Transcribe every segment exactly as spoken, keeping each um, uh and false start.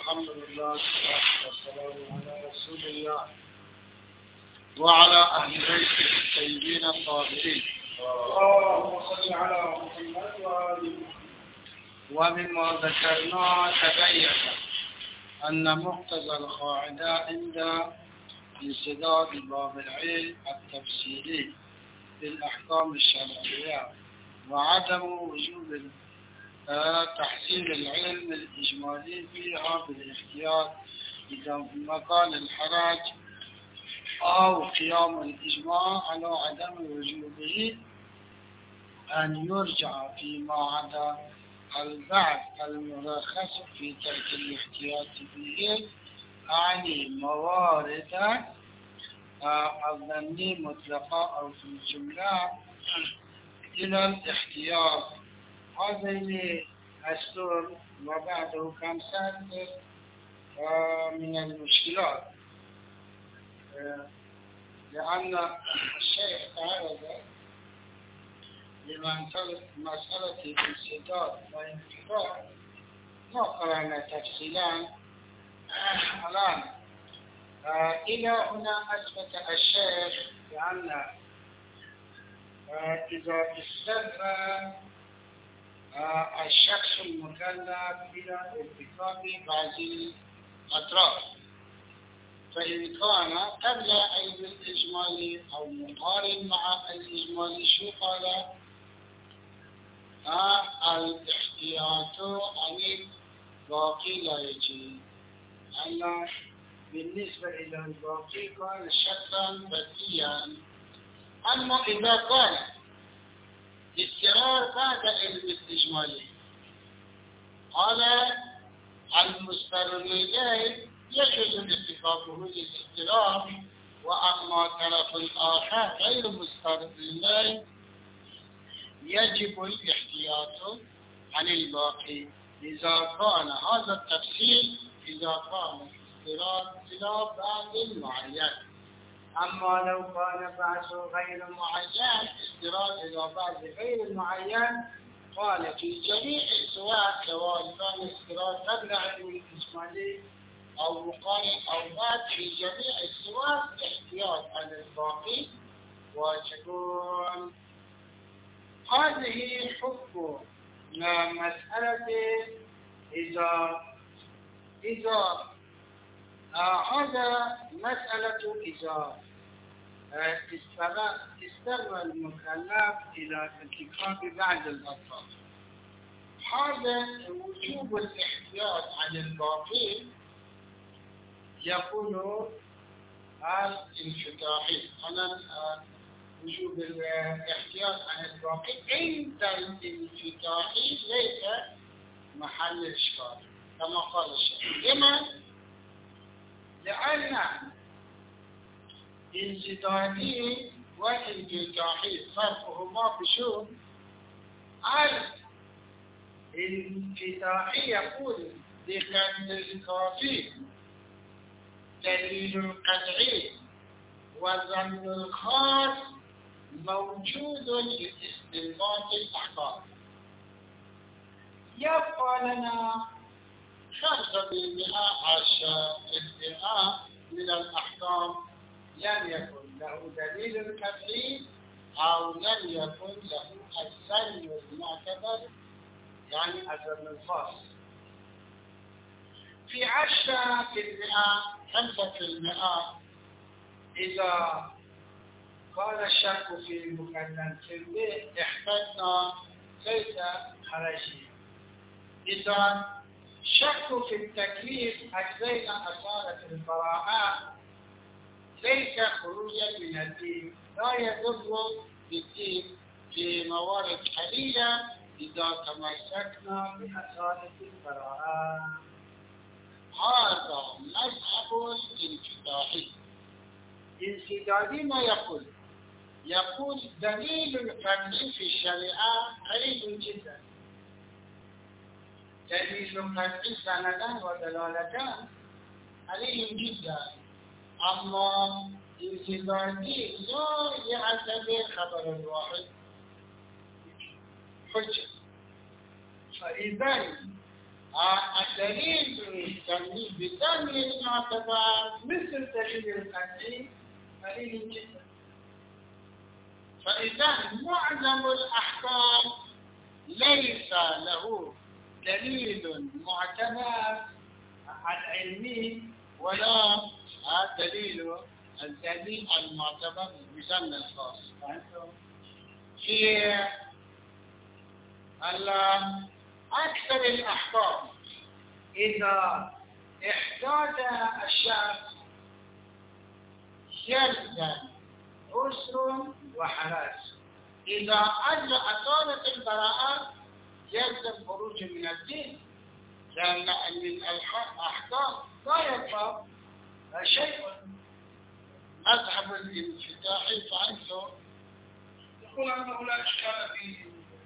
الحمد لله والصلاة والسلام على رسول الله وعلى أهل بيته الطيبين الطاهرين. اللهم صل على محمد وآل محمد. ومما ذكرنا تبين أن مقتضى القاعدة عند انسداد باب العلم التفسيري بالأحكام الشرعية وعدم وجوب تحصيل العلم الإجمالي فيها بالاحتياط إذا مكان الحرج أو قيام الإجماع على عدم وجوبه أن يرجع فيما عدا البعض المرخص في ترك الاحتياط به عن موارد الظني مطلقة أو في الجملة إلى الاحتياط. هذين السور وبعده خمسة من المشكلات، لأن الشيخ تعرض لمسألة الانسداد والانفصال ما قرأنا تفصيلا الآن. إلى هنا أثبت الشيخ بأن إذا استدعى الشخص المكلف إلى ارتكاب بعض الأطراف، فإن كان قبل علم الإجمالي أو مقارن مع الإجمالي شو قال؟ الاحتياط عن الباقي لا يجي، أن بالنسبة إلى الباقي كان شكلا بديا. أما إذا كان اضطرار بعد علم الإجمالي على المضطر إليه يجوز ارتكابه للاضطرار، وأما الطرف الآخر غير مضطر إليه يجب الاحتياط عن الباقي إذا كان هذا التفصيل إذا كان اضطرار إلى بعض معين. أما لو كان بعض غير معين اضطرار إلى بعض غير معين قال في جميع السواء سواء كان اضطرار قبل علم الإجمالي أو مقارن أو بعد في جميع السواء احتياط عن الباقي واجب. هذه حكم مسألة إذا إذا آه هذا مسألة إذا استمر المكلف إلى ارتكاب بعض الأطراف. هذا وجوب الاحتياط عن الباقي يكون الانفتاحي. أنا وجوب الاحتياط عن الباقي عند الانفتاحي ليس محل إشكال كما قال الشيخ. لما؟ لأن انسدادي والانفتاحي فرقهما بشو؟ الانفتاحي يقول بقدر الكافي دليل قطعي وظن الخاص موجود لاستنباط الأحكام. يبقى لنا خمسة بالمئة عشر بالمئة من الأحكام لم يكن له دليل قطعي أو لم يكن له الظن المعتبر، يعني الظن الخاص. في عشرة بالمئة خمسة بالمئة إذا قال الشك في المكلف به احتجنا ليس حرجي. إذا شك في التكليف أجزينا أصالة البراءة ليس خروجا من الدين، لا يضر بالدين في موارد قليلة إذا تمسكنا بأصالة البراءة. هذا مذهب الانفتاحي. انسدادي ما يقول؟ يقول دليل القطع في الشريعة قليل جدا. دليل القطع سندان ودلالتان قليل جدا. أما انسدادي لا يعتبر خبر الواحد حجة. فإذا الدليل الثاني بدليل المعتبر مثل دليل القطعي قليل جدا. فإذا معظم الأحكام ليس له دليل معتبر العلمي ولا دليل الدليل المعتبر بزمن الخاص. في أكثر الأحكام إذا احتاج الشخص يلزم عسر وحرج. إذا أجرى أصالة البراءة يلزم خروج من الدين، لأن من الأحكام لا يبقى شيء. مذهب الانفتاح فعنده يقول أنه لا إشكال في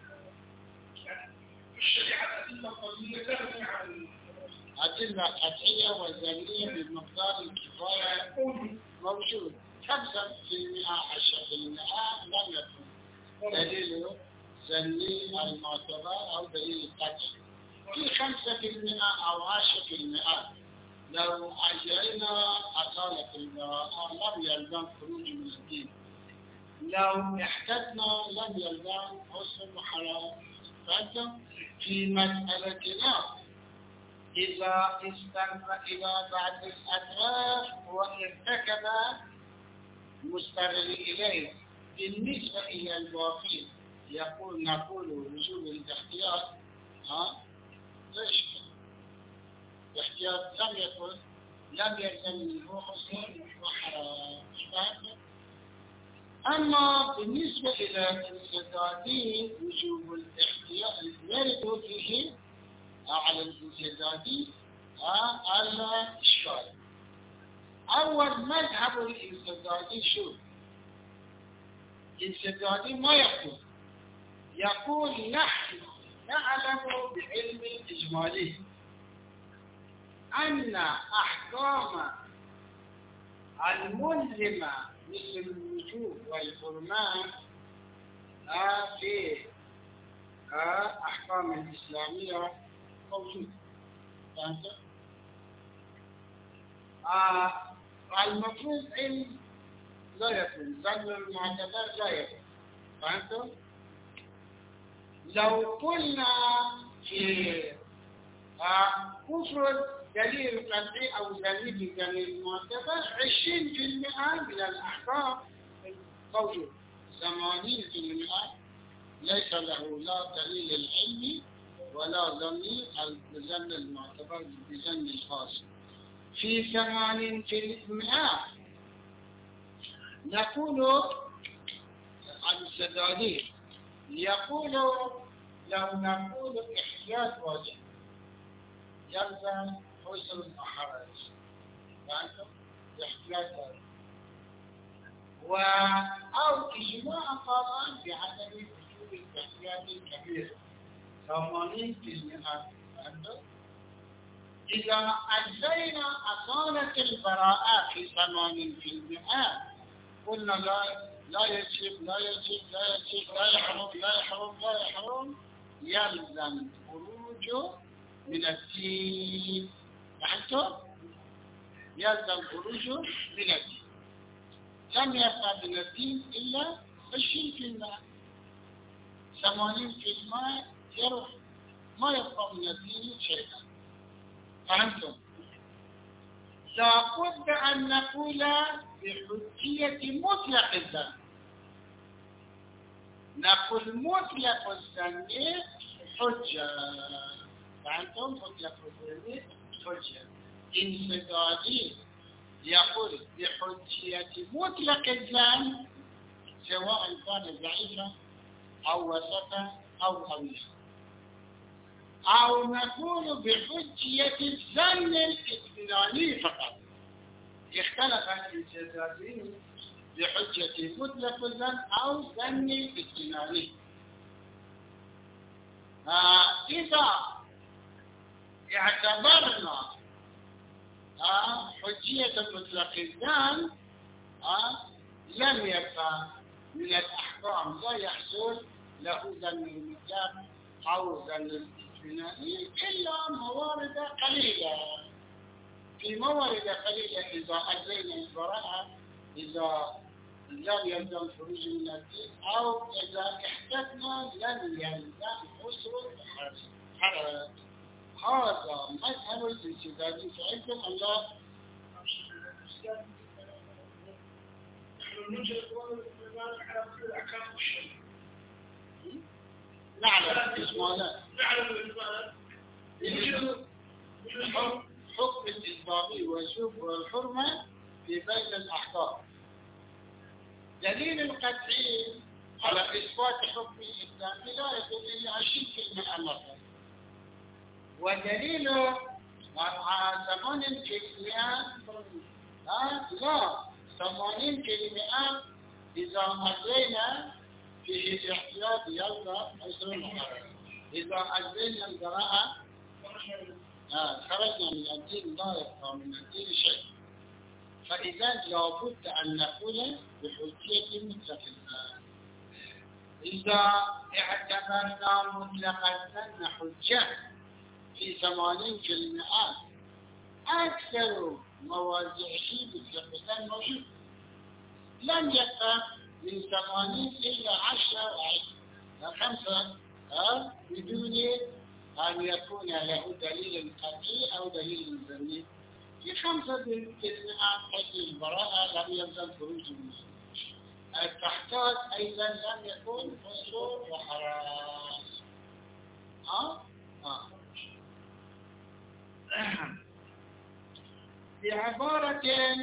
الشريعة أدلة قضية تغني عن أدلة قطعية وزنية بمقدار الكفاية موجود. خمسة في المئة عشرة في المئة لم يكن دليل زني المعتبر أو دليل قطعي. في خمسة في المئة أو عشرة في المئة لو أجرينا أصالة البراءة لم يلزم خروج من الدين. لو احتجنا لم يلزم عسر وحرام. فأنتم في مسألتنا إذا استنفع إلى بعض الأطراف وارتكب مستمر إليه بالنسبة إلى الباقي يقول نقول وجوب الاحتياط. ها ليش؟ الاحتياط لم يكن لم يلزم منه عسر وحرام. أما بالنسبة إلى الانسدادي وجوب الاحتياط يرد فيه على الانسدادي الإشكال. أول مذهب الانسدادي شو؟ الانسدادي ما يقول يقول نحن نعلم بعلم إجمالي أن أحكام الملزمة مثل الوجوب والحرمان في أحكام الإسلامية موجودة. المفروض علم لا يكون، ظن المعتبر لا يكون. فهمتم؟ لو قلنا في كفر دليل قطعي أو دليل دليل معتبر عشرين في المئة من الأحكام موجود. ثمانين في المئة ليس له لا دليل العلمي ولا ظني الظن المعتبر بظن الخاص. في ثمانين في المئة نقول عن السدادي يقول لو نقول احتياط واجب يلزم عسر وحرج. فهمتم؟ احتياط واجب و أو إجماع قاطع بعدم وجوب الاحتياط الكبير ثمانين في المئة. فهمتم؟ إذا أجزينا أصالة البراءة في ثمانين في المئة قلنا لا لا يجب لا يجب لا يجب لا يحرم لا يحرم لا يحرم يلزم خروجه من الدين. فهمتم؟ يلزم خروجه من الدين. لم يبقى من الدين إلا عشرين في المئة. ثمانين في المئة يروح ما يبقى من الدين شيئا. فهمتم؟ لابد أن نقول بحجية مطلق الذنب. نقول مطلق الذنب حجة. فهمتم؟ مطلق الذنب حجة. انسدادي يقول بحجية مطلق الذنب سواء كان ضعيفا أو وسطا أو قويا. أو نقول بحجية الظن الاطمئناني فقط. اختلف الانسداديين بحجة مطلق الظن أو ظن الاطمئناني. آه إذا اعتبرنا آه حجية مطلق الظن آه لم يبقى من الأحكام لا يحصل له ظن المطلق أو ظن الاطمئناني. بنائه إلا موارد قليلة. في موارد قليلة إذا أدينا البراءة، إذا لم يلزم الخروج من الدين، أو إذا احتجنا لم يلزم خسر الحرج. هذا مذهب الانسدادي فعندهم الله. نحن نوجد على كل أحكام الشرع. نعلم إجمالا. نعلم إجمالا. حكم الإسلامي والوجوب والحرمة في بين الأحكام. دليل القطعي على إثبات حكم الإسلامي لا يدل إلا عشرين كلمة مثلا، ودليله ثمانين كلمات لا ثمانين كلمات إذا أدينا فيه الاحتياط يلقى عشرين حرف. إذا أدينا القراءة خرجنا من الدين، لا يبقى من الدين شيء. فإذا لابد أن نقول بحجية متفقة. إذا اعتبرنا مطلق الظن حجة في ثمانين كلمات، أكثر مواضع شيء مطلق الظن موجود، لم يبقى من ثمانين إلى عشرة خمسة بدون أن يكون له دليل قطعي أو دليل ظني. في خمسة كلمات حيث البراءة لم يلزم خروج منها. التحتاج أيضا لم يكون خسر وحراس. ها؟ ها. بعبارة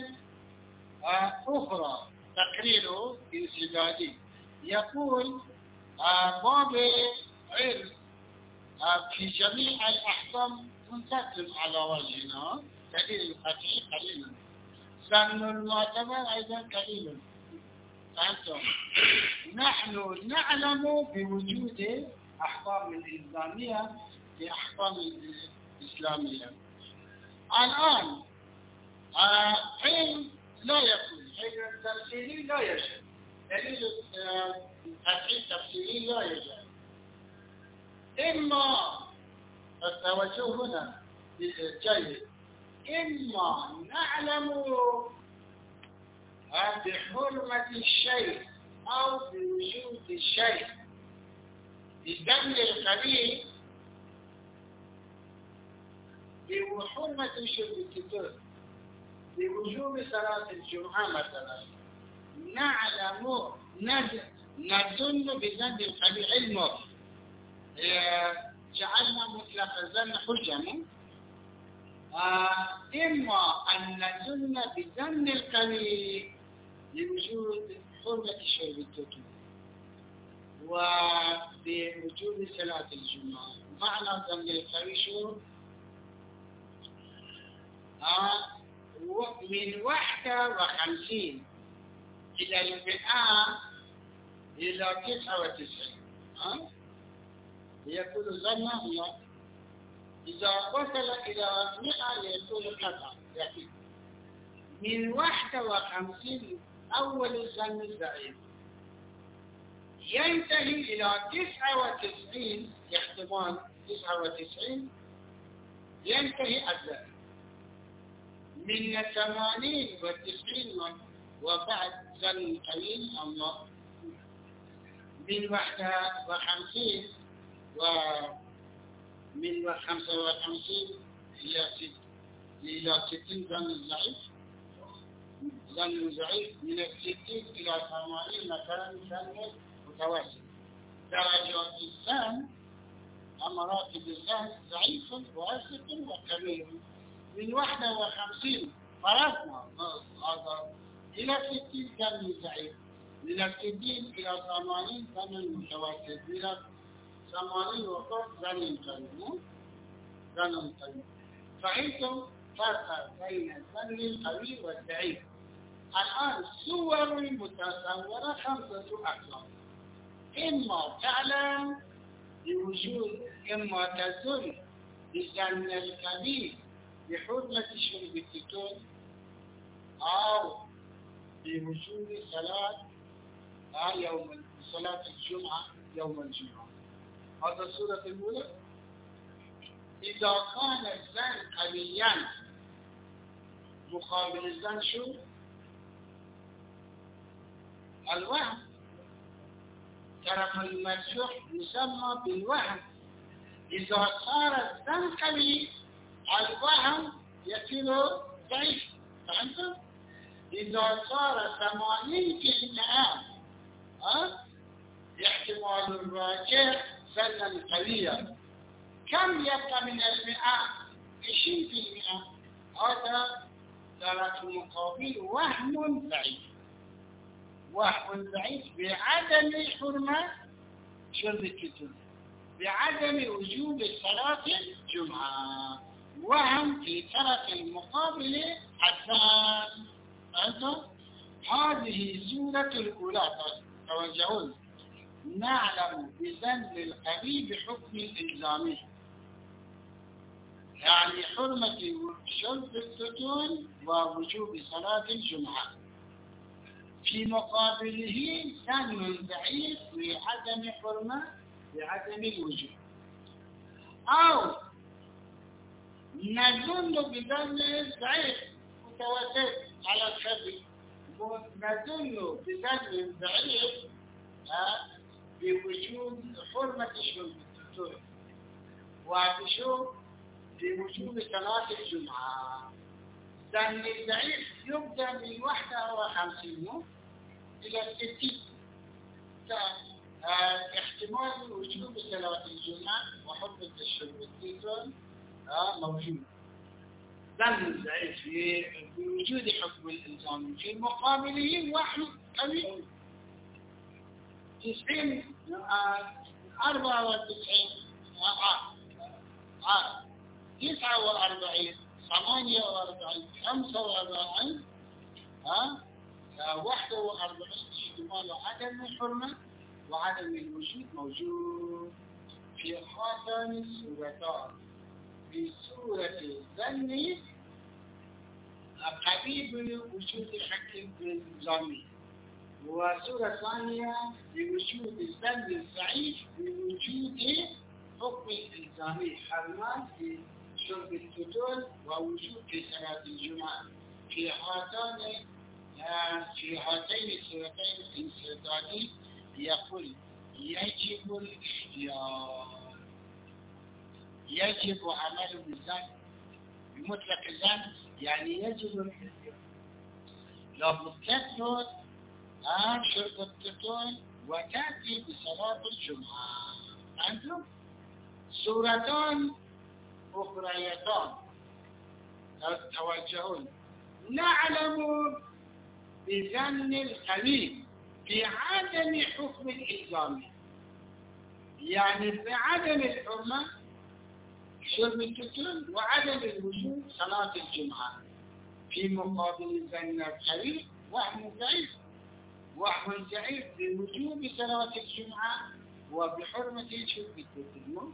أخرى تقرير انسدادي يقول باب علم في جميع الأحكام منتظم على وجهنا، دليل القطعي قليلا، ظن المعتبر أيضا قليلا. فهمتم؟ نحن نعلم بوجود أحكام الإسلامية في أحكام الإسلامية. الآن علم لا يكون، علم تفسيري لا يوجد، دليل القطعي التفسيري لا يوجد. إما التوجه هنا جيد، إما نعلم بحرمة الشيء أو بوجود الشيء بالدم القليل بحرمة شرب الكتاب، بوجوب صلاة الجمعة مثلا، نعلم نظن بذنب القليل علمه. جعلنا مطلق الظن حجة. إما أن نظن بظن القليل لوجود حرمة شرب الكتب وبوجوب صلاة الجمعة. معنى ظن القليل شو؟ من واحدة وخمسين إلى المئة إلى تسعة وتسعين يكون ظن الله. إذا وصل إلى مئة يكون قطع. يعني من واحدة وخمسين أول الظن الضعيف ينتهي إلى تسعة وتسعين، احتمال تسعة وتسعين ينتهي الظن. من الثمانين والتسعين وبعد ظن قليل أما من واحدة وخمسين ومن خمسة وخمسين إلى ست إلى ستين ظن ضعيف، ظن ضعيف. من الستين إلى ثمانين مثلا ظن متوسط. درجات الظن مراتب الظن ضعيف ووسط وكبير. من واحدة وخمسين فرضنا هذا إلى ستين ظن ضعيف، من الستين إلى ثمانين ظن متوسط، من ثمانين وفوق ظن قليل ظن قليل. فهمتم فرق بين الظن القوي والضعيف؟ الآن صور متصورة خمسة أقسام. إما تعلم بوجود، إما تظن بظن القوي بحرمة شرب الكتاب، أو بوجود صلاة يوم صلاة الجمعة يوم الجمعة. هذا الصورة الأولى. إذا كان الزن قويا مقابل الزن شو؟ الوهم. طرف المرجوح يسمى بالوهم. إذا صار الزن قوي الوهم يصير ضعيف. فهمتم؟ إذا صار ثمانين بالمئة أه؟ احتمال الراجح زنا قويا، كم يبقى من المئة؟ عشرين بالمئة. هذا طرف المقابل وهم ضعيف. وهم ضعيف بعدم حرمة شرب الكتب، بعدم وجوب صلاة الجمعة. وهم في طرف المقابل حسان. هذه سورة الأولى. توجهون. نعلم بذنب القوي بحكم الإلزامي، يعني حرمة شرب التتون ووجوب صلاة الجمعة. في مقابله ذنب ضعيف بعدم حرمة بعدم الوجوب. أو نظن بذنب ضعيف متوسط على الخبي، نظن بذنب ضعيف بوجوب حرمة شرب التتون وبشوف بوجوب صلاة الجمعة. ذنب ضعيف يبدأ من واحدة وخمسين إلى ستين. احتمال وجوب صلاة الجمعة وحرمة الشرب التتون موجود. ذنب ضعيف بوجود حكم الإلزام، في مقابله وحي قوي. تسعين أربعة وتسعين تسعة وأربعين ثمانية وأربعين خمسة وأربعين واحدة وأربعين احتمال عدم الحرمة وعدم الوجود موجود في هاتان السورتان. في سورة الظن قريب وجود حكم الإلزامي، وسورة ثانية بوجود الذنب الضعيف بوجود حكم الإلزامي، حرمان في شرب التتون ووجود في صلاة الجمعة. في هاتان في هاتين السورتين الانسدادي يقول يجب الاختيار، يجب عمل بالذنب بمطلق الذنب، يعني يجب الاختيار. لابد تثبت عن شرب التتون وتأتي بصلاة الجمعة. أنتم سورتان أخريتان توجهون. نعلم بظن القليل في عدم حكم الإلزام، يعني بعدم الحرمة شرب التتون وعدم الوجوب صلاة الجمعة. في مقابل الظن القليل وهم ضعيف، وهم ضعيف بوجوب صلاة الجمعة وبحرمة شرب التتون.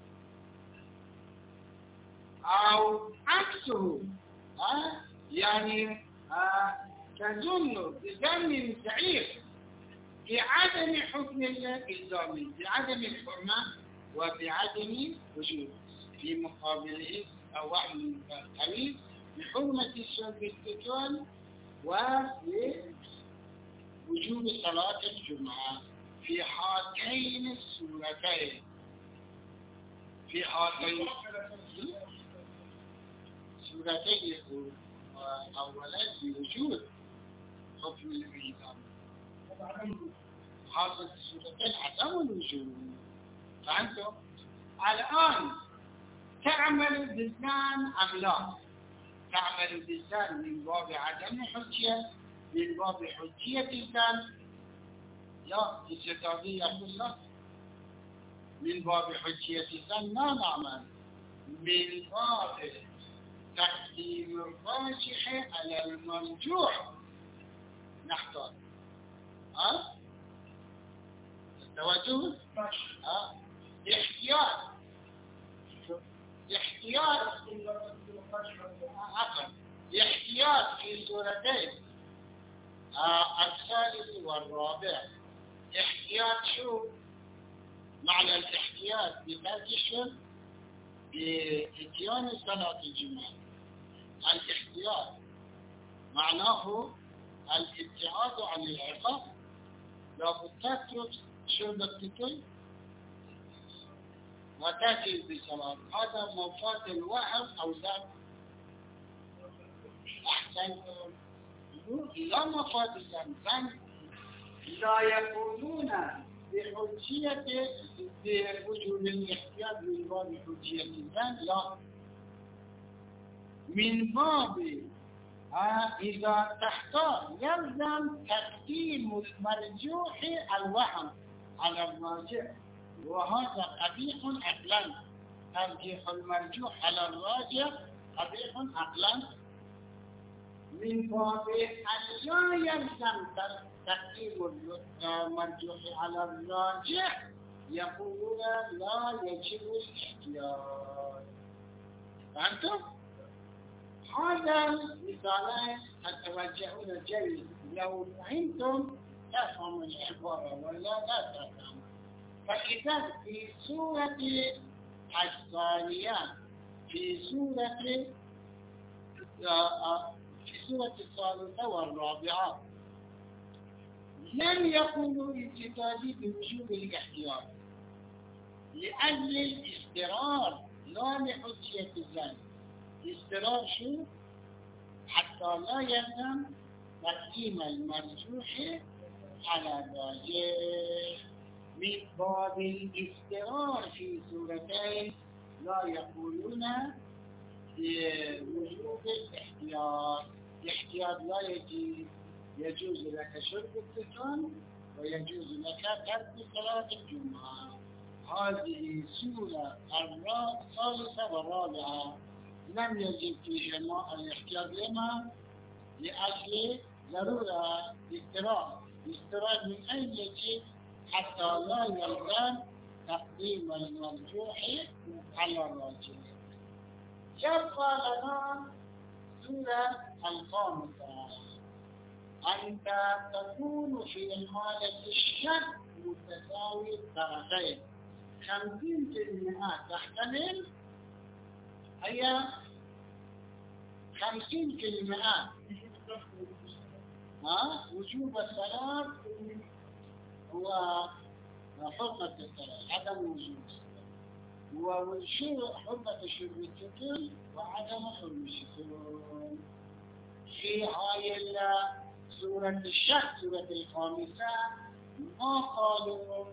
أو عكسه آه يعني آه تظن بظن ضعيف بعدم حكم الإلزامي، بعدم الحرمة وبعدم وجود. في مقابله وهم قليل بحرمة شرب التتون ووجوب صلاة الجمعة. في هاتين السورتين في هاتين سورتين أولا بوجود حكم الإلزام، هذه السورتين عدم الوجود. فهمتم؟ الآن تعمل بالذان أم لا؟ تعمل بالذان من باب عدم حجية، من باب حجية الذان لا. الستابي يقول لا، من باب حجية الذان لا نعمل، من باب تقديم الراجح على المرجوح نحتاج. ها؟ التوجه؟ ها؟ احتياط احتياط عفوا احتياط في سورتين الثالث والرابع. احتياط شو معنى الاحتياط؟ بترك الشرك، بإتيان صلاة الجمعة. الاحتياط معناه الابتعاد عن العقاب، لابد تترك شرب التكل وتأتي بصلاة، هذا مفاد الوهم أو ذات أحسن لا مفاد الزن، لا يكونون بحجية بوجوب الاحتياط من باب حجية الزن، لا من باب إذا تحتاج يلزم تقديم المرجوح الوهم على الراجح، وهذا قبيح عقلا. ترجيح المرجوح على الراجح قبيح عقلا، من باب أن لا يلزم تقديم المرجوح على الراجح يقولون لا يجب الاحتياط. فهمتم؟ هذا مثالين تتوجهون جيد، لو فهمتم تفهم العبارة ولا لا تفهم. فإذا في سورة الثانية في سورة في سورة الثالثة والرابعة لم يقولوا انتقادي بوجوب الاحتياط لأجل الاستقرار لا لحجية الزن. استقرار شو؟ حتى لا يلزم تقديم المرجوح على الراجح. من باب الاستقرار في سورتين لا يقولون بوجوب الاحتياط. الاحتياط لا يجوز، يجوز لك شرب التكن ويجوز لك ترك صلاة الجمعة. هذه سورة الثالثة والرابعة لم يجب فيها الاحتياط لما لأجل ضرورة اضطرار. اضطرار من أين يجب؟ حتى لا يلزم تقديم المرجوح على الراجح. يبقى لنا سورة الخامسة، أنت تكون في المالة الشك متساوي الطرفين. خمسين كلمات تحتمل هي خمسين كلمات. ها وجوب الصلاة وحرمة الصلاة، عدم وجوب الصلاة، وشو حرمة شرب التكل وعدم حرمة الشرب. في هاي سورة الشك سورة الخامسة ما قالوا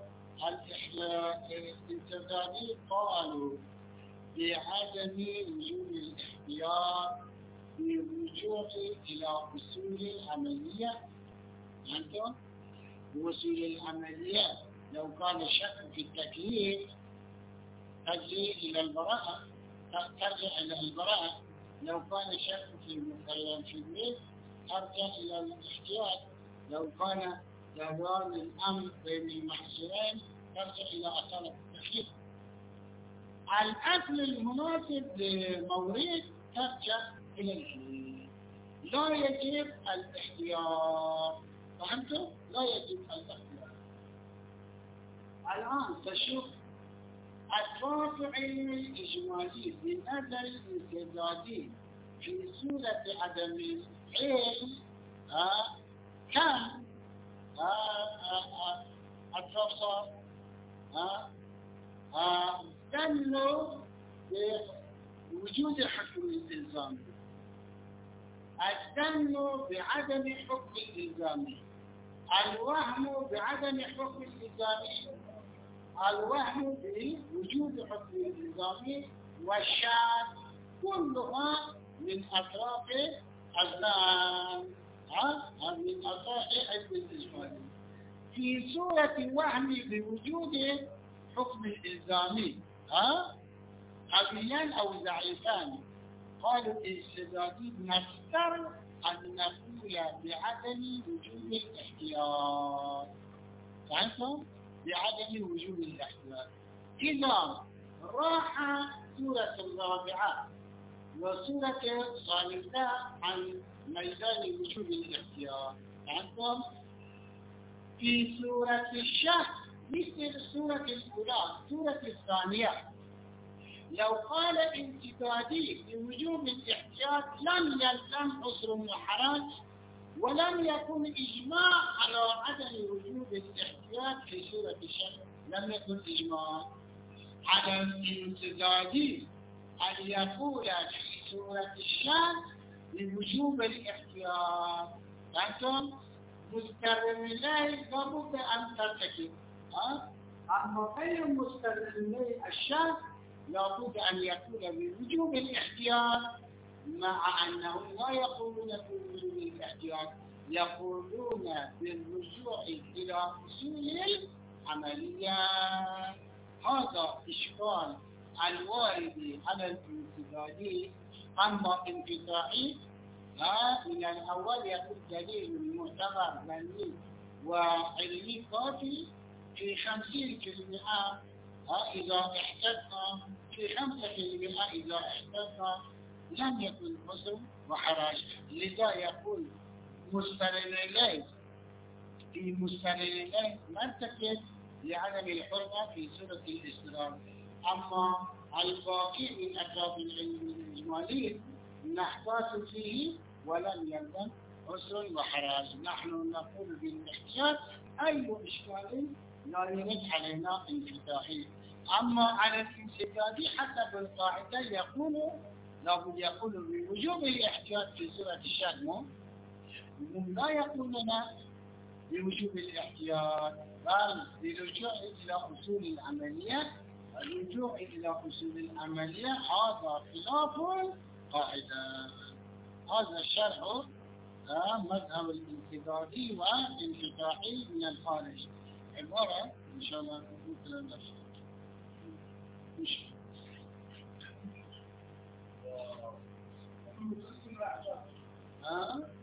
الاستدلالي، قالوا بعدم وجوب الاحتياط بالرجوع إلى أصول العملية. أنتم وصول العملية لو كان الشك في التكليف ترجع إلى البراءة، ترجع إلى البراءة. لو كان الشك في مثلا في البيت ترجع إلى الاحتياط. لو كان دوران الأمر بين المحصورين ترجع إلى أصالة التكليف. الأصل المناسب لمورد ترجع إلى الحلول. لا يجب الاحتياط. فهمتوا؟ لا يجب الاحتياط. الآن تشوف أطراف علم الإجمالي بنظر الاستدلالي في سورة عدم العلم آه كم أطراف صار دلوا بوجود حكم الإلزام، الدل بعدم حكم الإلزام، الوهم بعدم حكم الإلزام، الوهم بوجود حكم الإلزام، والشاذ كلها من أطراف الظن، من أطراف علم الإجمالي. في سورة الوهم بوجود حكم الإلزام ها قويان أو ضعيفان، قالوا الاستدلالي نختار أن نقول بعدم وجود الاحتياط. فهمتم؟ بعدم وجود الاحتياط. إذا راح سورة الرابعة وسورة الثالثة عن ميدان وجود الاحتياط. فهمتم؟ في سورة الشهر مثل سورة الأولى سورة الثانية لو قال انتقادي لوجوب الاحتياط لم يلزم عسر وحرج، ولم يكن إجماع على عدم وجوب الاحتياط في سورة الشمس. لم يكن إجماع على الانتقادي أن يقول في سورة الشمس لوجوب الاحتياط. أنتم مستقر الليل لابد أن ترتكب، أما غير مستقر الليل الشمس لابد أن يكون بوجوب الاحتياط، مع أنهم لا يقولون بوجوب الاحتياط، يقولون بالرجوع إلى أصول العملية. هذا إشكال الوارد على الانتقادي. أما انقطاعي من الأول يكون دليل معتبر علمي وعلمي كافي في خمسين في المئة إذا احتجنا، في خمسة في المئة إذا احتجنا لم يكن عسر وحرج. لذا يقول مستقل الليل في مستقل الليل مرتكب لعدم الحرمة في سورة الإسراء. أما الباقي من أسباب العلم الإجمالي نحتاج فيه ولم يلزم عسر وحرج. نحن نقول بالاحتياط أي إشكال لا يرد علينا انفتاحي. أما على الانسداد حسب القاعدة يقول لابد يقول بوجوب الاحتياط في سورة الشمس، لا يقولون بوجوب الاحتياط بل بالرجوع إلى أصول العملية. الرجوع إلى أصول العملية هذا خلاف القاعدة. هذا الشرح مذهب الانتقادي والانفتاحي من الخارج. عبارة إن شاء الله مثل النفس. ها